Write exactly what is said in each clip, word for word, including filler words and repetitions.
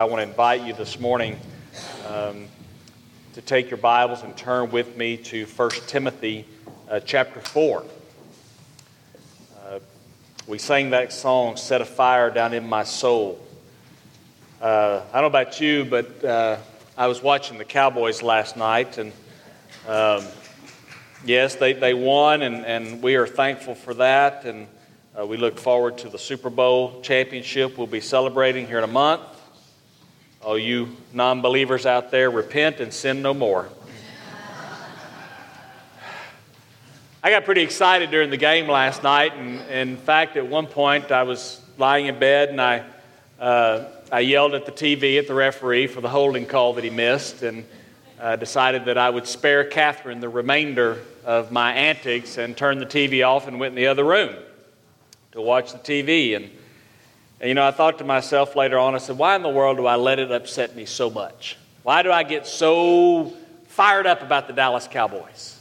I want to invite you this morning um, to take your Bibles and turn with me to First Timothy uh, chapter four. Uh, we sang that song, Set a Fire Down in My Soul. Uh, I don't know about you, but uh, I was watching the Cowboys last night, and um, yes, they, they won, and, and we are thankful for that, and uh, we look forward to the Super Bowl championship we'll be celebrating here in a month. Oh, you non-believers out there, repent and sin no more. I got pretty excited during the game last night, and, and in fact, at one point, I was lying in bed, and I uh, I yelled at the T V at the referee for the holding call that he missed, and uh, decided that I would spare Catherine the remainder of my antics and turn the T V off and went in the other room to watch the T V. And And, you know, I thought to myself later on, I said, why in the world do I let it upset me so much? Why do I get so fired up about the Dallas Cowboys?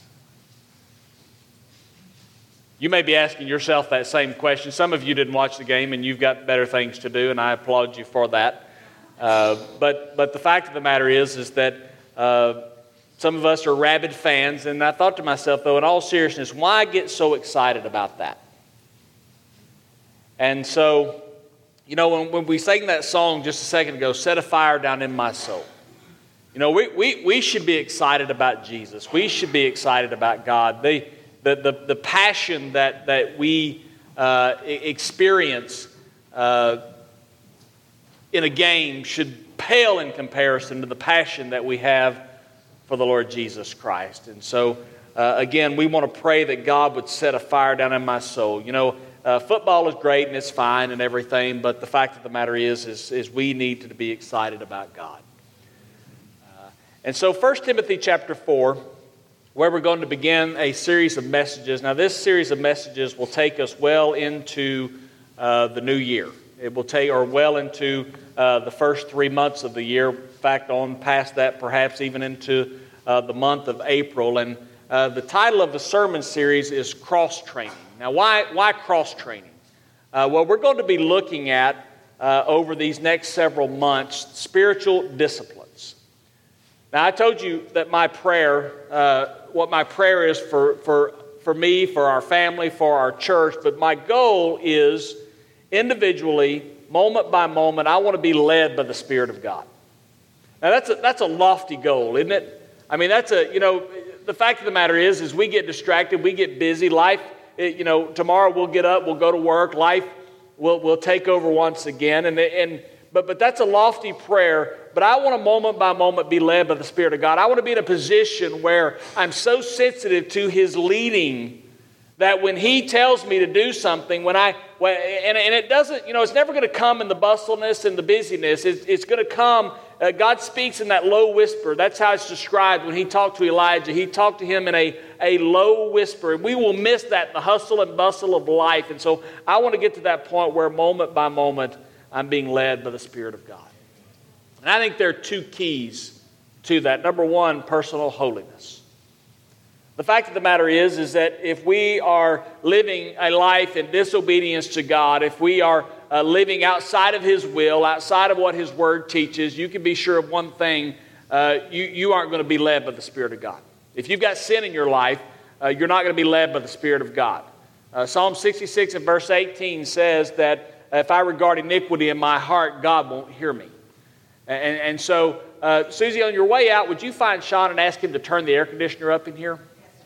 You may be asking yourself that same question. Some of you didn't watch the game, and you've got better things to do, and I applaud you for that. Uh, but but the fact of the matter is, is that uh, some of us are rabid fans, and I thought to myself, though, in all seriousness, why get so excited about that? And so, you know, when, when we sang that song just a second ago, Set a Fire Down in My Soul, you know, we, we, we should be excited about Jesus. We should be excited about God. The, the, the, the passion that, that we uh, experience uh, in a game should pale in comparison to the passion that we have for the Lord Jesus Christ. And so, uh, again, we want to pray that God would set a fire down in my soul. You know, Uh, football is great and it's fine and everything, but the fact of the matter is, is, is we need to be excited about God. Uh, and so First Timothy chapter four, where we're going to begin a series of messages. Now this series of messages will take us well into uh, the new year. It will take, or well into uh, the first three months of the year. In fact, on past that, perhaps even into uh, the month of April. And uh, the title of the sermon series is Cross Training. Now, why, why cross-training? Uh, well, we're going to be looking at, uh, over these next several months, spiritual disciplines. Now, I told you that my prayer, uh, what my prayer is for, for, for me, for our family, for our church, but my goal is individually, moment by moment, I want to be led by the Spirit of God. Now, that's a, that's a lofty goal, isn't it? I mean, that's a, you know, the fact of the matter is, is we get distracted, we get busy, life. You know, tomorrow we'll get up, we'll go to work, life will will take over once again. And and but but that's a lofty prayer. But I want to moment by moment be led by the Spirit of God. I want to be in a position where I'm so sensitive to His leading that when He tells me to do something, when I and and it doesn't, you know, it's never going to come in the bustleness and the busyness. It's, it's going to come. Uh, God speaks in that low whisper. That's how it's described when He talked to Elijah. He talked to him in a, a low whisper. We will miss that in the hustle and bustle of life. And so I want to get to that point where moment by moment I'm being led by the Spirit of God. And I think there are two keys to that. Number one, personal holiness. The fact of the matter is, is that if we are living a life in disobedience to God, if we are uh, living outside of His will, outside of what His Word teaches, you can be sure of one thing, uh, you, you aren't going to be led by the Spirit of God. If you've got sin in your life, uh, you're not going to be led by the Spirit of God. Uh, Psalm sixty-six and verse eighteen says that if I regard iniquity in my heart, God won't hear me. And, and so, uh, Susie, on your way out, would you find Sean and ask him to turn the air conditioner up in here?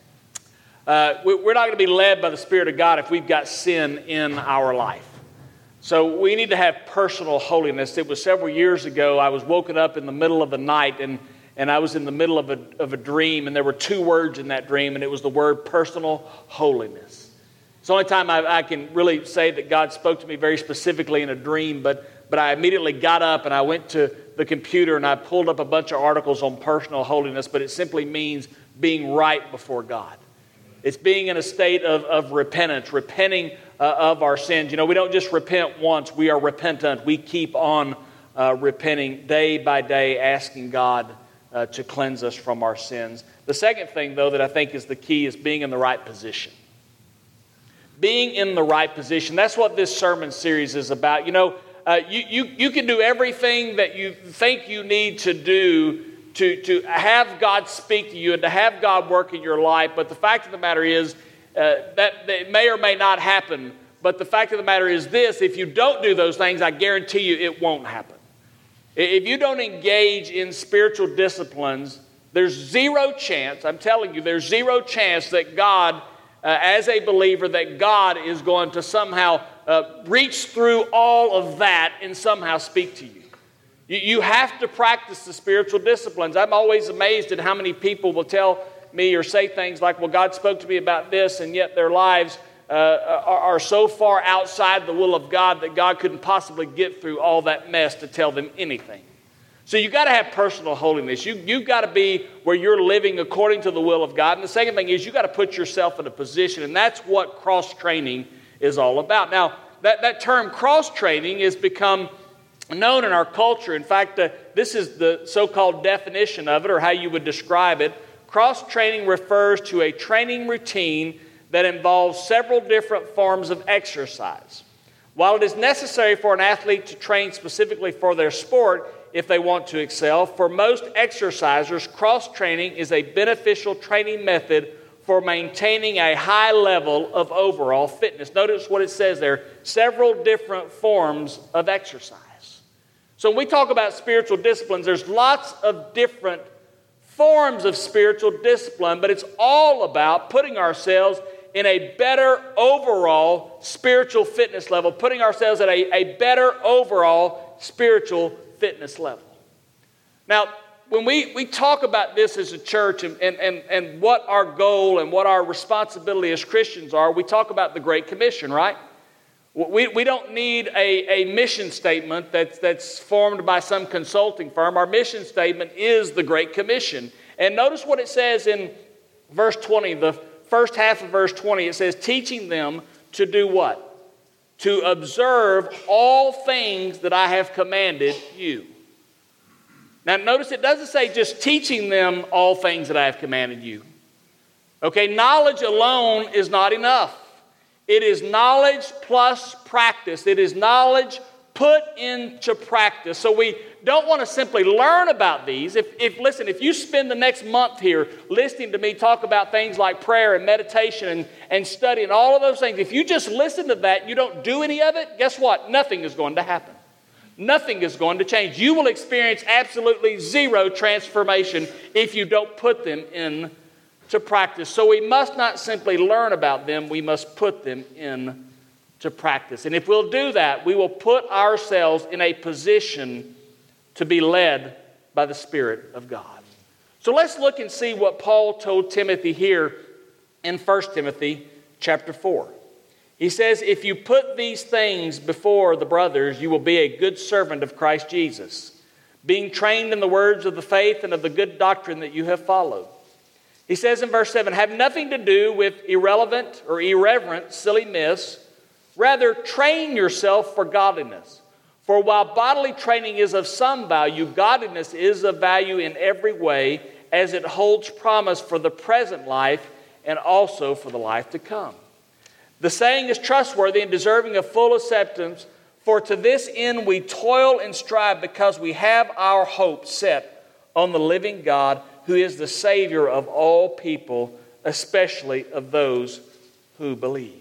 Uh, we're not going to be led by the Spirit of God if we've got sin in our life. So we need to have personal holiness. It was several years ago, I was woken up in the middle of the night, and, and I was in the middle of a, of a dream, and there were two words in that dream, and it was the word personal holiness. It's the only time I, I can really say that God spoke to me very specifically in a dream, but, but I immediately got up and I went to the computer and I pulled up a bunch of articles on personal holiness, but it simply means being right before God. It's being in a state of, of repentance, repenting uh, of our sins. You know, we don't just repent once. We are repentant. We keep on uh, repenting day by day, asking God uh, to cleanse us from our sins. The second thing, though, that I think is the key is being in the right position. Being in the right position. That's what this sermon series is about. You know, uh, you, you, you can do everything that you think you need to do to, to have God speak to you and to have God work in your life. But the fact of the matter is uh, that, that it may or may not happen. But the fact of the matter is this: if you don't do those things, I guarantee you it won't happen. If you don't engage in spiritual disciplines, there's zero chance, I'm telling you, there's zero chance that God, uh, as a believer, that God is going to somehow uh, reach through all of that and somehow speak to you. you. You have to practice the spiritual disciplines. I'm always amazed at how many people will tell me or say things like, well, God spoke to me about this, and yet their lives uh, are, are so far outside the will of God that God couldn't possibly get through all that mess to tell them anything. So you've got to have personal holiness. You, you've got to be where you're living according to the will of God. And the second thing is you've got to put yourself in a position, and that's what cross-training is all about. Now, that, that term cross-training has become known in our culture. In fact, uh, this is the so-called definition of it, or how you would describe it. Cross-training refers to a training routine that involves several different forms of exercise. While it is necessary for an athlete to train specifically for their sport, if they want to excel, for most exercisers, cross-training is a beneficial training method for maintaining a high level of overall fitness. Notice what it says there: several different forms of exercise. So when we talk about spiritual disciplines, there's lots of different forms of spiritual discipline, but it's all about putting ourselves in a better overall spiritual fitness level, putting ourselves at a, a better overall spiritual fitness level. Now, when we, we talk about this as a church and, and, and, and what our goal and what our responsibility as Christians are, we talk about the Great Commission, right? We, we don't need a, a mission statement that's, that's formed by some consulting firm. Our mission statement is the Great Commission. And notice what it says in verse twenty, the first half of verse twenty. It says, teaching them to do what? To observe all things that I have commanded you. Now notice it doesn't say just teaching them all things that I have commanded you. Okay, knowledge alone is not enough. It is knowledge plus practice. It is knowledge put into practice. So we don't want to simply learn about these. If, if listen, if you spend the next month here listening to me talk about things like prayer and meditation and, and study and all of those things, if you just listen to that and you don't do any of it, guess what? Nothing is going to happen. Nothing is going to change. You will experience absolutely zero transformation if you don't put them in to practice. So we must not simply learn about them, we must put them in to practice. And if we'll do that, we will put ourselves in a position to be led by the Spirit of God. So let's look and see what Paul told Timothy here in First Timothy chapter four. He says, if you put these things before the brothers, you will be a good servant of Christ Jesus, being trained in the words of the faith and of the good doctrine that you have followed. He says in verse seven, have nothing to do with irrelevant or irreverent, silly myths. Rather, train yourself for godliness. For while bodily training is of some value, godliness is of value in every way, as it holds promise for the present life and also for the life to come. The saying is trustworthy and deserving of full acceptance, for to this end we toil and strive, because we have our hope set on the living God, who is the Savior of all people, especially of those who believe.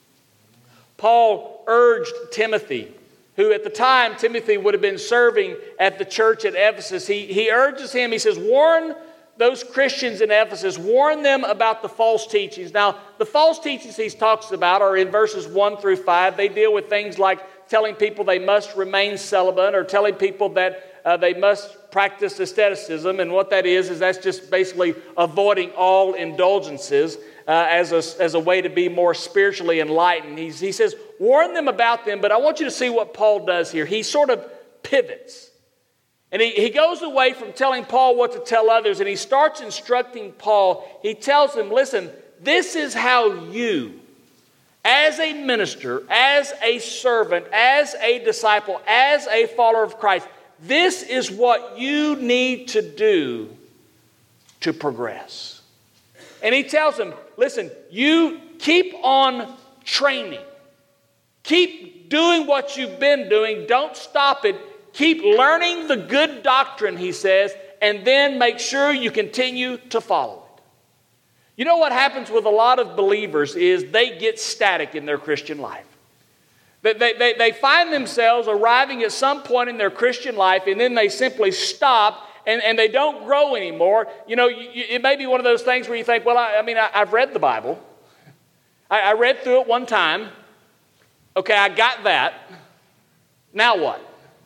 Paul urged Timothy, who at the time Timothy would have been serving at the church at Ephesus. He, he urges him, he says, warn those Christians in Ephesus, warn them about the false teachings. Now, the false teachings he talks about are in verses one through five. They deal with things like telling people they must remain celibate, or telling people that uh, they must practice asceticism. And what that is, is that's just basically avoiding all indulgences uh, as, a, as a way to be more spiritually enlightened. He's, he says, warn them about them, but I want you to see what Paul does here. He sort of pivots. And he, he goes away from telling Paul what to tell others, and he starts instructing Paul. He tells him, listen, this is how you, as a minister, as a servant, as a disciple, as a follower of Christ, this is what you need to do to progress. And he tells him, listen, you keep on training. Keep doing what you've been doing. Don't stop it. Keep learning the good doctrine, he says, and then make sure you continue to follow it. You know what happens with a lot of believers is they get static in their Christian life. They, they, they find themselves arriving at some point in their Christian life, and then they simply stop, and, and they don't grow anymore. You know, you, you, it may be one of those things where you think, well, I, I mean, I, I've read the Bible. I, I read through it one time. Okay, I got that. Now what?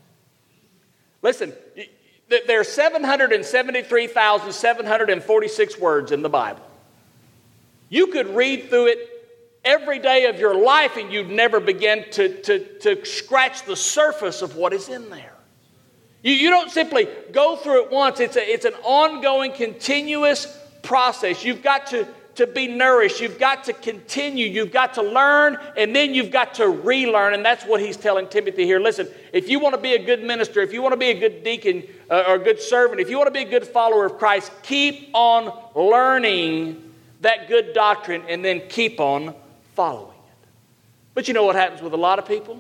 Listen, there are seven hundred seventy-three thousand seven hundred forty-six words in the Bible. You could read through it every day of your life, and you'd never begin to, to, to scratch the surface of what is in there. You, you don't simply go through it once. It's, a, it's an ongoing, continuous process. You've got to, to be nourished. You've got to continue. You've got to learn, and then you've got to relearn, and that's what he's telling Timothy here. Listen, if you want to be a good minister, if you want to be a good deacon uh, or a good servant, if you want to be a good follower of Christ, keep on learning that good doctrine and then keep on following it. But you know what happens with a lot of people?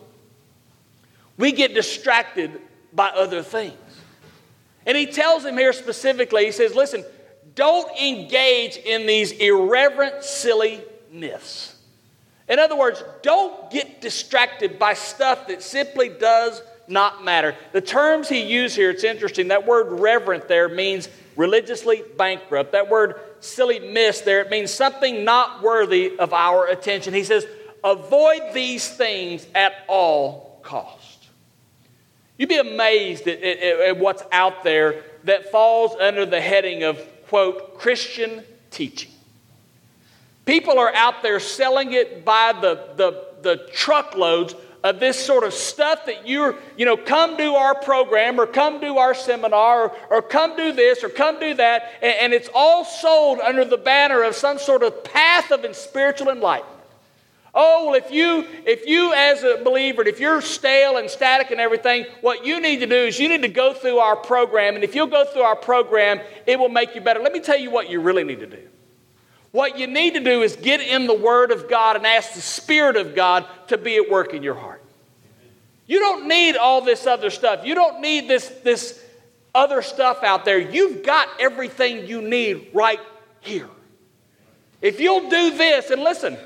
We get distracted by other things. And he tells him here specifically, he says, listen, don't engage in these irreverent, silly myths. In other words, don't get distracted by stuff that simply does not matter. The terms he used here, it's interesting. That word reverent there means religiously bankrupt. That word silly myths there, it means something not worthy of our attention. He says, avoid these things at all cost. You'd be amazed at, at, at what's out there that falls under the heading of, quote, Christian teaching. People are out there selling it by the, the, the truckloads of this sort of stuff that you're, you know, come do our program or come do our seminar or, or come do this or come do that. And, and it's all sold under the banner of some sort of path of spiritual enlightenment. Oh, well, if you, if you as a believer, if you're stale and static and everything, what you need to do is you need to go through our program. And if you'll go through our program, it will make you better. Let me tell you what you really need to do. What you need to do is get in the Word of God and ask the Spirit of God to be at work in your heart. You don't need all this other stuff. You don't need this, this other stuff out there. You've got everything you need right here. If you'll do this, and listen,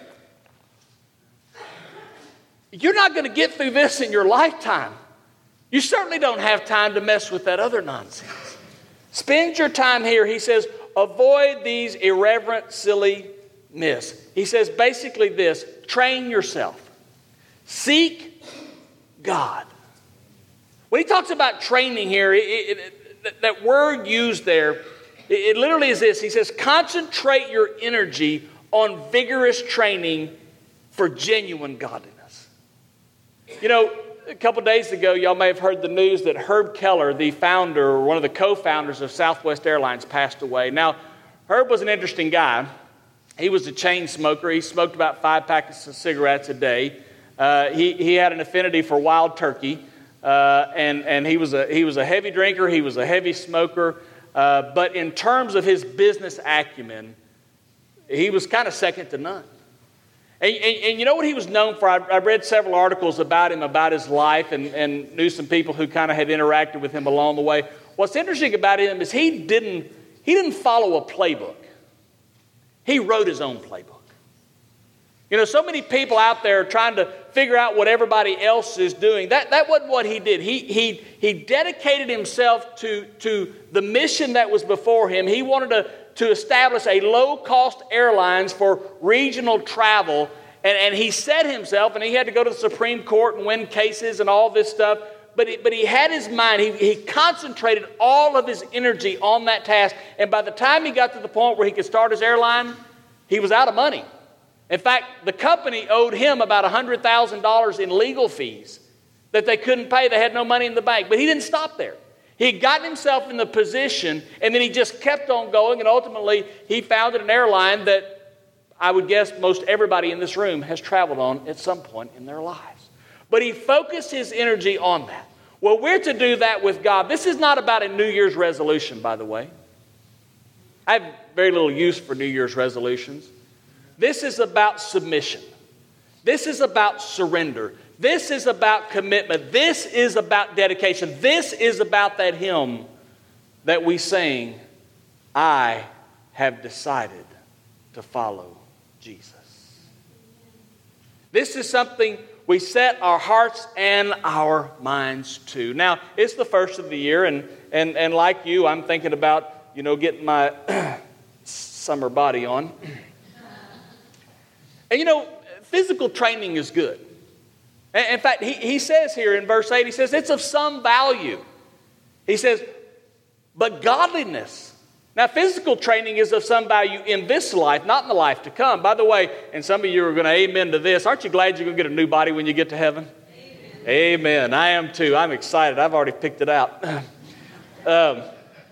you're not going to get through this in your lifetime. You certainly don't have time to mess with that other nonsense. Spend your time here. He says, avoid these irreverent, silly myths. He says basically this, train yourself. Seek God. When he talks about training here, it, it, it, that word used there, it, it literally is this. He says, concentrate your energy on vigorous training for genuine godliness. You know, a couple days ago, y'all may have heard the news that Herb Keller, the founder, or one of the co-founders of Southwest Airlines, passed away. Now, Herb was an interesting guy. He was a chain smoker. He smoked about five packets of cigarettes a day. Uh, he, he had an affinity for wild turkey, uh, and, and he was a he was a heavy drinker. He was a heavy smoker. Uh, but in terms of his business acumen, he was kind of second to none. And, and, and you know what he was known for? I, I read several articles about him, about his life, and, and knew some people who kind of had interacted with him along the way. What's interesting about him is he didn't, he didn't follow a playbook. He wrote his own playbook. You know, so many people out there trying to figure out what everybody else is doing. That, that wasn't what he did. He, he, he dedicated himself to, to the mission that was before him. He wanted to to establish a low-cost airlines for regional travel. And, and he set himself, and he had to go to the Supreme Court and win cases and all this stuff. But he, but he had his mind. He, he concentrated all of his energy on that task. And by the time he got to the point where he could start his airline, he was out of money. In fact, the company owed him about one hundred thousand dollars in legal fees that they couldn't pay. They had no money in the bank. But he didn't stop there. He had gotten himself in the position, and then he just kept on going, and ultimately he founded an airline that I would guess most everybody in this room has traveled on at some point in their lives. But he focused his energy on that. Well, we're to do that with God. This is not about a New Year's resolution, by the way. I have very little use for New Year's resolutions. This is about submission. This is about surrender. This is about commitment. This is about dedication. This is about that hymn that we sing, I have decided to follow Jesus. This is something we set our hearts and our minds to. Now, it's the first of the year, and, and, and like you, I'm thinking about, you know, getting my summer body on. And you know, physical training is good. In fact, he, he says here in verse eight, he says, it's of some value. He says, but godliness. Now, physical training is of some value in this life, not in the life to come. By the way, and some of you are going to amen to this. Aren't you glad you're going to get a new body when you get to heaven? Amen. Amen. I am too. I'm excited. I've already picked it out. um,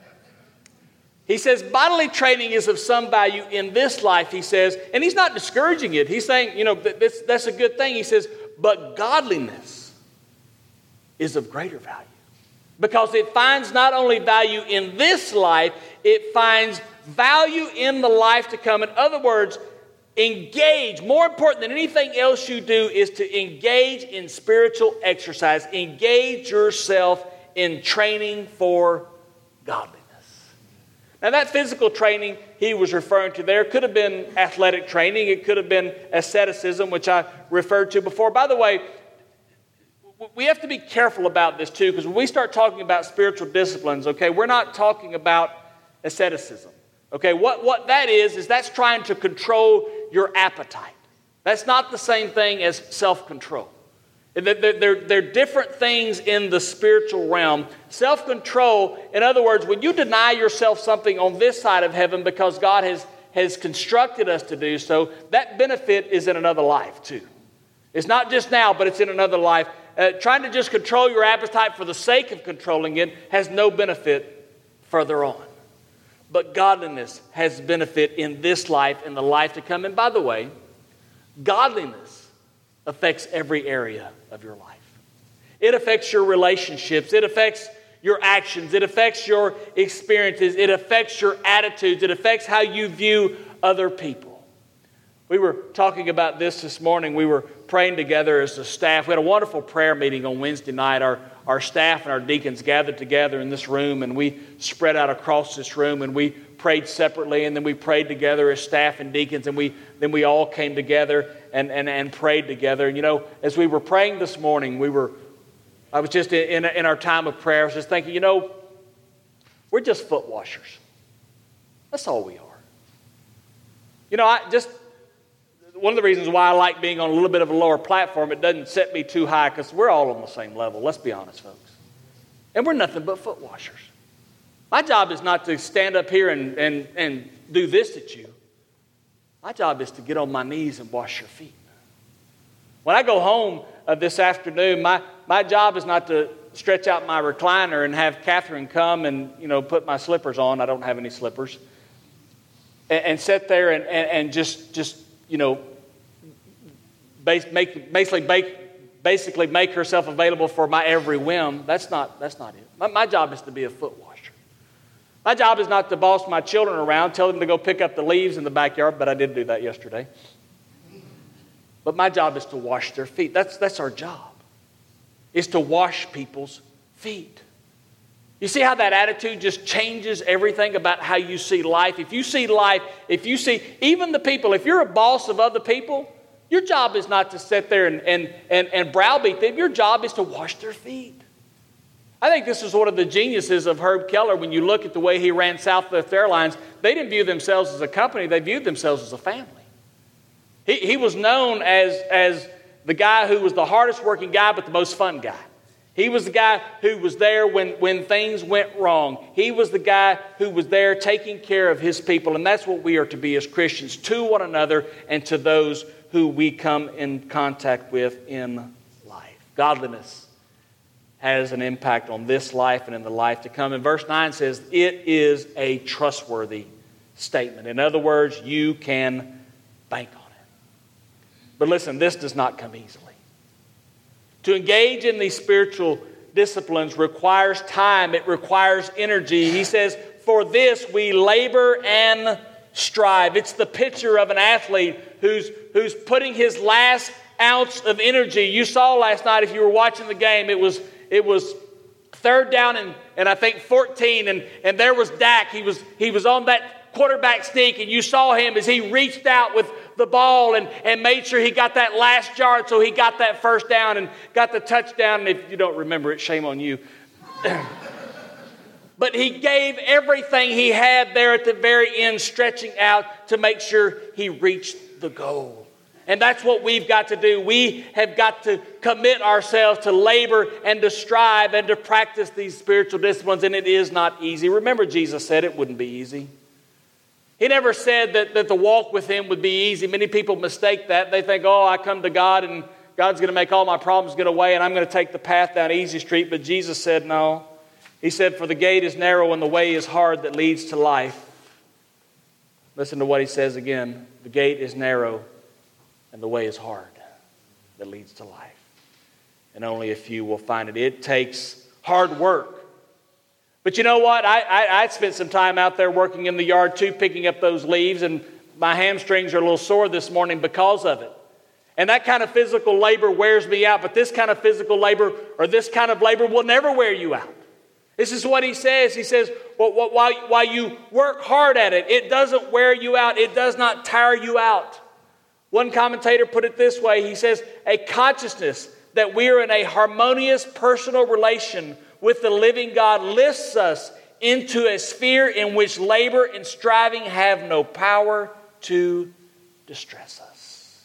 he says bodily training is of some value in this life, he says. And he's not discouraging it. He's saying, you know, this, that's a good thing. He says, but godliness is of greater value. Because it finds not only value in this life, it finds value in the life to come. In other words, engage. More important than anything else you do is to engage in spiritual exercise. Engage yourself in training for godliness. Now, that physical training he was referring to there could have been athletic training. It could have been asceticism, which I referred to before. By the way, we have to be careful about this too, because when we start talking about spiritual disciplines, okay, we're not talking about asceticism. Okay, what, what that is, is that's trying to control your appetite. That's not the same thing as self-control. They're, they're, they're different things in the spiritual realm. Self-control, in other words, when you deny yourself something on this side of heaven because God has, has constructed us to do so, that benefit is in another life too. It's not just now, but it's in another life. Uh, trying to just control your appetite for the sake of controlling it has no benefit further on. But godliness has benefit in this life and the life to come. And by the way, godliness affects every area of your life. It affects your relationships. It affects your actions. It affects your experiences. It affects your attitudes. It affects how you view other people. We were talking about this this morning. We were praying together as a staff. We had a wonderful prayer meeting on Wednesday night. Our, our staff and our deacons gathered together in this room, and we spread out across this room, and we prayed separately, and then we prayed together as staff and deacons, and we then we all came together and, and, and prayed together. And you know, as we were praying this morning, we were, I was just in, in our time of prayer, I was just thinking, you know, we're just foot washers. That's all we are. You know, I just... One of the reasons why I like being on a little bit of a lower platform, it doesn't set me too high because we're all on the same level. Let's be honest, folks. And we're nothing but foot washers. My job is not to stand up here and, and, and do this at you. My job is to get on my knees and wash your feet. When I go home uh, this afternoon, my, my job is not to stretch out my recliner and have Catherine come and, you know, put my slippers on. I don't have any slippers. And, and sit there and, and, and just, just, you know, base, make, basically, make, basically make herself available for my every whim. That's not, that's not it. My, my job is to be a foot washer. My job is not to boss my children around, tell them to go pick up the leaves in the backyard, but I did do that yesterday. But my job is to wash their feet. That's, that's our job, is to wash people's feet. You see how that attitude just changes everything about how you see life? If you see life, if you see, even the people, if you're a boss of other people, your job is not to sit there and, and, and, and browbeat them. Your job is to wash their feet. I think this is one of the geniuses of Herb Keller. When you look at the way he ran Southwest Airlines, they didn't view themselves as a company. They viewed themselves as a family. He, he was known as, as the guy who was the hardest working guy but the most fun guy. He was the guy who was there when, when things went wrong. He was the guy who was there taking care of his people. And that's what we are to be as Christians, to one another and to those who we come in contact with in life. Godliness has an impact on this life and in the life to come. And verse nine says, it is a trustworthy statement. In other words, you can bank on it. But listen, this does not come easily. To engage in these spiritual disciplines requires time. It requires energy. He says, for this we labor and strive. It's the picture of an athlete who's, who's putting his last ounce of energy. You saw last night, if you were watching the game, it was it was third down and, and I think fourteen, and, and there was Dak. He was he was on that quarterback sneak, and you saw him as he reached out with the ball and, and made sure he got that last yard, so he got that first down and got the touchdown. And if you don't remember it, shame on you. But he gave everything he had there at the very end, stretching out to make sure he reached the goal. And that's what we've got to do. We have got to commit ourselves to labor and to strive and to practice these spiritual disciplines, and it is not easy. Remember, Jesus said it wouldn't be easy. He never said that, that the walk with him would be easy. Many people mistake that. They think, oh, I come to God and God's going to make all my problems get away and I'm going to take the path down easy street. But Jesus said no. He said, for the gate is narrow and the way is hard that leads to life. Listen to what he says again. The gate is narrow and the way is hard that leads to life. And only a few will find it. It takes hard work. But you know what? I, I, I spent some time out there working in the yard too, picking up those leaves, and my hamstrings are a little sore this morning because of it. And that kind of physical labor wears me out, but this kind of physical labor or this kind of labor will never wear you out. This is what he says. He says, well, while, while you work hard at it, it doesn't wear you out. It does not tire you out. One commentator put it this way. He says, a consciousness that we are in a harmonious personal relation with the living God lifts us into a sphere in which labor and striving have no power to distress us.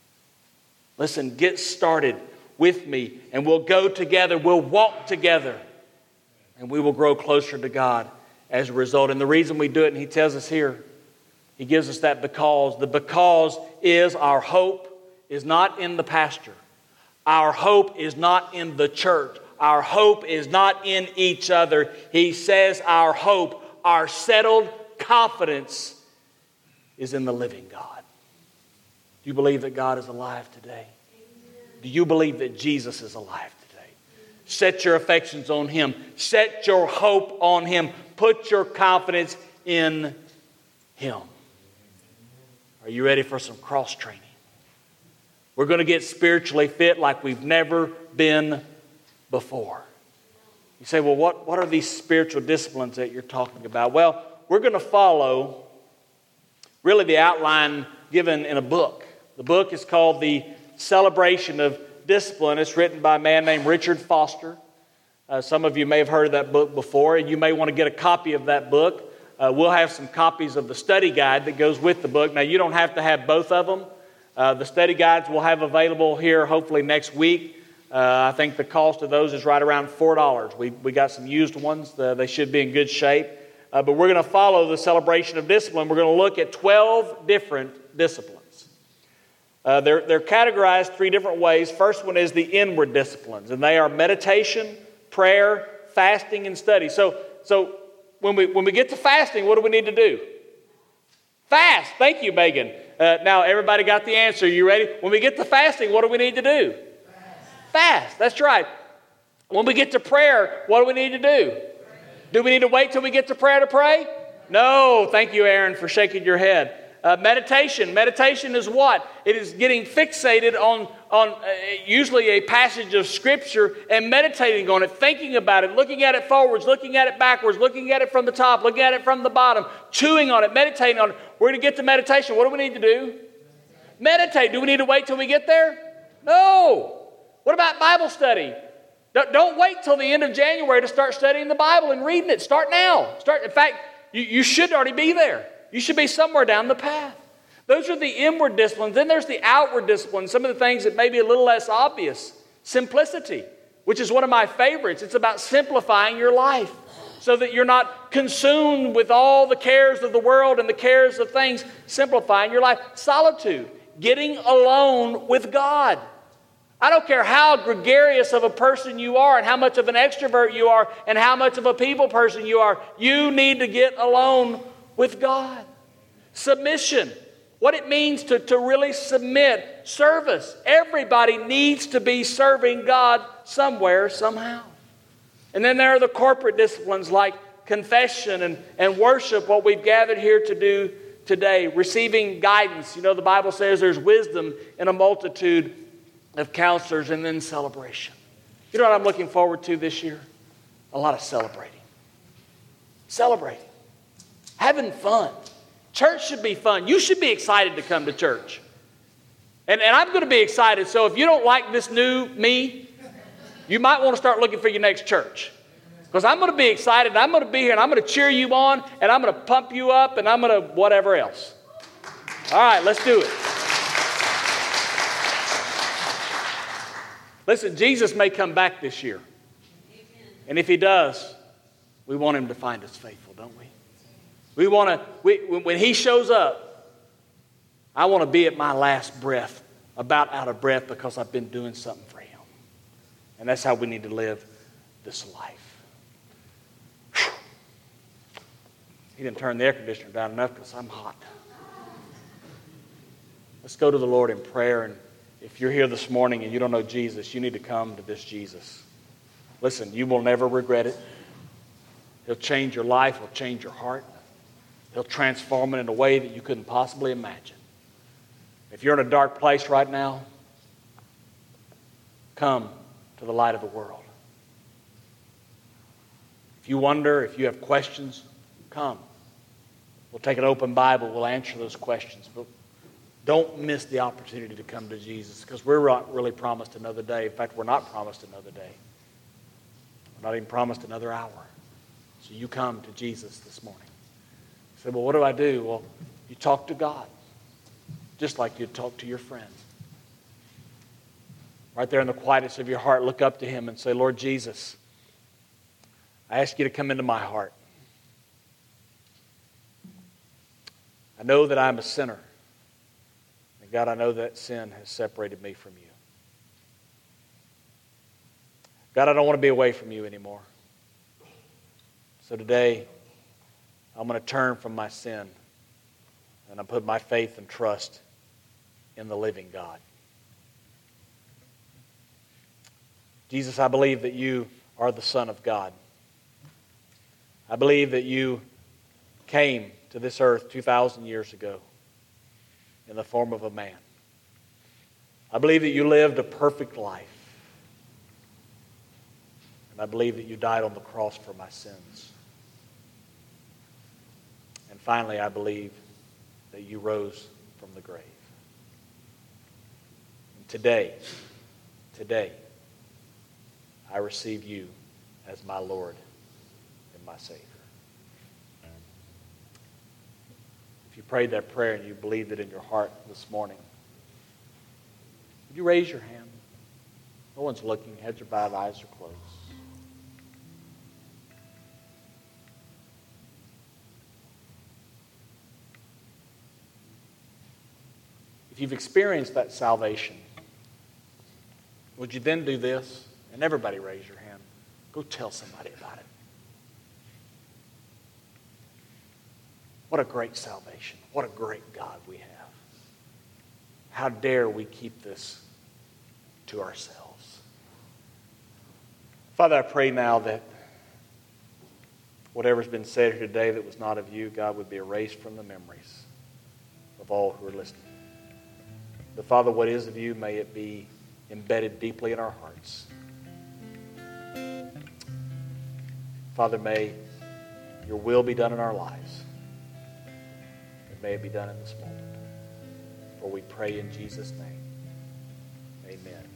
Listen, get started with me and we'll go together. We'll walk together and we will grow closer to God as a result. And the reason we do it, and he tells us here, he gives us that because. The because is our hope is not in the pastor. Our hope is not in the church. Our hope is not in each other. He says our hope, our settled confidence is in the living God. Do you believe that God is alive today? Do you believe that Jesus is alive today? Set your affections on him. Set your hope on him. Put your confidence in him. Are you ready for some cross training? We're going to get spiritually fit like we've never been before. You say, well, what, what are these spiritual disciplines that you're talking about? Well, we're going to follow really the outline given in a book. The book is called The Celebration of Discipline. It's written by a man named Richard Foster. Uh, some of you may have heard of that book before, and you may want to get a copy of that book. Uh, we'll have some copies of the study guide that goes with the book. Now, you don't have to have both of them. Uh, the study guides we'll have available here hopefully next week. Uh, I think the cost of those is right around four dollars. We we got some used ones. Uh, they should be in good shape. Uh, but we're going to follow the celebration of discipline. We're going to look at twelve different disciplines. Uh, they're, they're categorized three different ways. First one is the inward disciplines, and they are meditation, prayer, fasting, and study. So, so when we when we get to fasting, what do we need to do? Fast. Thank you, Megan. Uh, now, everybody got the answer. You ready? When we get to fasting, what do we need to do? Fast. That's right. When we get to prayer, what do we need to do? Do we need to wait till we get to prayer to pray? No. Thank you, Aaron, for shaking your head. Uh, meditation. Meditation is what? It is getting fixated on, on uh, usually a passage of Scripture and meditating on it, thinking about it, looking at it forwards, looking at it backwards, looking at it from the top, looking at it from the bottom, chewing on it, meditating on it. We're going to get to meditation. What do we need to do? Meditate. Do we need to wait till we get there? No. What about Bible study? Don't wait till the end of January to start studying the Bible and reading it. Start now. Start. In fact, you, you should already be there. You should be somewhere down the path. Those are the inward disciplines. Then there's the outward disciplines, some of the things that may be a little less obvious. Simplicity, which is one of my favorites. It's about simplifying your life so that you're not consumed with all the cares of the world and the cares of things. Simplifying your life. Solitude, getting alone with God. I don't care how gregarious of a person you are and how much of an extrovert you are and how much of a people person you are. You need to get alone with God. Submission. What it means to, to really submit. Service. Everybody needs to be serving God somewhere, somehow. And then there are the corporate disciplines like confession and, and worship, what we've gathered here to do today. Receiving guidance. You know, the Bible says there's wisdom in a multitude of counselors, and then celebration. You know what I'm looking forward to this year? A lot of celebrating. Celebrating. Having fun. Church should be fun. You should be excited to come to church. And, and I'm going to be excited. So if you don't like this new me, you might want to start looking for your next church. Because I'm going to be excited, and I'm going to be here, and I'm going to cheer you on, and I'm going to pump you up, and I'm going to whatever else. All right, let's do it. Listen, Jesus may come back this year. And if he does, we want him to find us faithful, don't we? We want to, we, when he shows up, I want to be at my last breath, about out of breath, because I've been doing something for him. And that's how we need to live this life. Whew. He didn't turn the air conditioner down enough because I'm hot. Let's go to the Lord in prayer. And if you're here this morning and you don't know Jesus, you need to come to this Jesus. Listen, you will never regret it. He'll change your life. He'll change your heart. He'll transform it in a way that you couldn't possibly imagine. If you're in a dark place right now, come to the light of the world. If you wonder, if you have questions, come. We'll take an open Bible. We'll answer those questions. But don't miss the opportunity to come to Jesus, because we're not really promised another day. In fact, we're not promised another day. We're not even promised another hour. So you come to Jesus this morning. You say, well, what do I do? Well, you talk to God, just like you'd talk to your friend. Right there in the quietness of your heart, look up to him and say, Lord Jesus, I ask you to come into my heart. I know that I'm a sinner. And God, I know that sin has separated me from you. God, I don't want to be away from you anymore. So today, I'm going to turn from my sin, and I put my faith and trust in the living God. Jesus, I believe that you are the Son of God. I believe that you came to this earth two thousand years ago in the form of a man. I believe that you lived a perfect life. And I believe that you died on the cross for my sins. And finally, I believe that you rose from the grave. And today, today, I receive you as my Lord and my Savior. If you prayed that prayer and you believed it in your heart this morning, would you raise your hand? No one's looking. Heads are bowed, eyes are closed. If you've experienced that salvation, would you then do this? And everybody raise your hand. Go tell somebody about it. What a great salvation. What a great God we have. How dare we keep this to ourselves? Father, I pray now that whatever's been said here today that was not of you, God, would be erased from the memories of all who are listening. But Father, what is of you, may it be embedded deeply in our hearts. Father, may your will be done in our lives. And may it be done in this moment. For we pray in Jesus' name. Amen.